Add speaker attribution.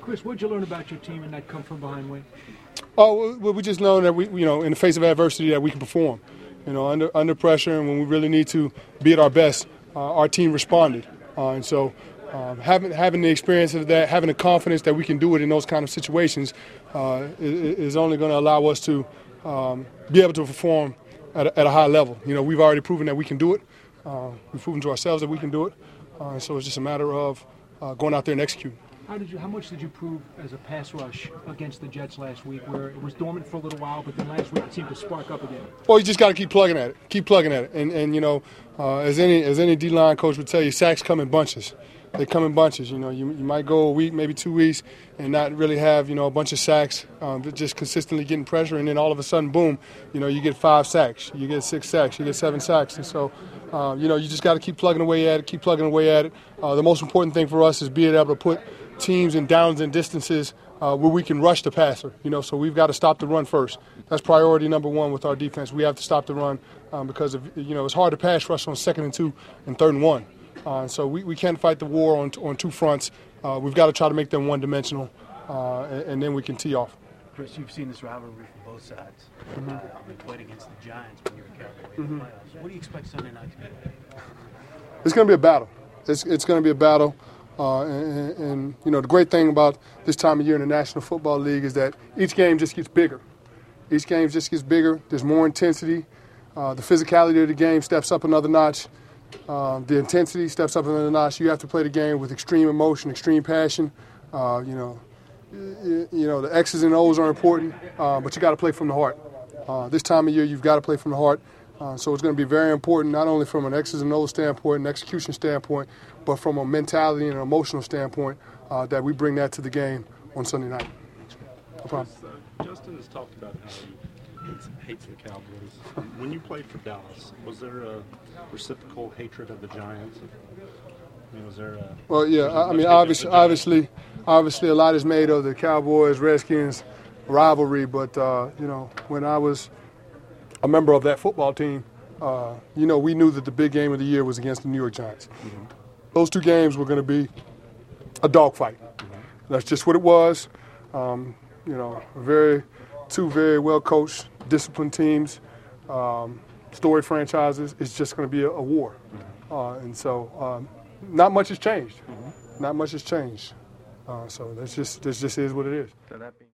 Speaker 1: Chris, what did you learn about your team in that come-from-behind win?
Speaker 2: Oh, well, we just learned that in the face of adversity, that we can perform. Under pressure, and when we really need to be at our best, our team responded. And so, having the experience of that, having the confidence that we can do it in those kind of situations, is only going to allow us to be able to perform at a high level. We've already proven that we can do it. We've proven to ourselves that we can do it. So it's just a matter of going out there and executing.
Speaker 1: How much did you prove as a pass rush against the Jets last week, where it was dormant for a little while, but then last week it seemed to spark up again?
Speaker 2: Well, you just got to keep plugging at it. And as any D-line coach would tell you, sacks come in bunches. They come in bunches. You might go a week, maybe 2 weeks, and not really have a bunch of sacks, just consistently getting pressure, and then all of a sudden, boom, you get 5 sacks, you get 6 sacks, you get 7 sacks, and so you just got to keep plugging away at it. The most important thing for us is being able to put teams in downs and distances where we can rush the passer. So we've got to stop the run first. That's priority number 1 with our defense. We have to stop the run because it's hard to pass rush on 2nd and 2 and 3rd and 1. So we can't fight the war on 2 fronts. We've got to try to make them one-dimensional, and then we can tee off.
Speaker 3: Chris, you've seen this rivalry from both sides. You played against the Giants when you were Cowboy in the playoffs. What do you expect Sunday night to be like?
Speaker 2: It's going to be a battle. It's going to be a battle. And the great thing about this time of year in the National Football League is that each game just gets bigger. There's more intensity. The physicality of the game steps up another notch. The intensity steps up another notch. You have to play the game with extreme emotion, extreme passion. The X's and O's are important, but you got to play from the heart. This time of year, you've got to play from the heart. So it's going to be very important, not only from an X's and O's standpoint, an execution standpoint, but from a mentality and an emotional standpoint, that we bring that to the game on Sunday night. No problem.
Speaker 4: Justin has talked about how he hates the Cowboys. When you played for Dallas, was there a reciprocal hatred of the Giants? Was there a...
Speaker 2: Well, yeah. Obviously, a lot is made of the Cowboys-Redskins rivalry. But when I was a member of that football team, we knew that the big game of the year was against the New York Giants. Mm-hmm. Those 2 games were going to be a dogfight. Mm-hmm. That's just what it was. Two very well-coached, disciplined teams, storied franchises. It's just going to be a war. Mm-hmm. And so not much has changed. Mm-hmm. Not much has changed. So this just is what it is.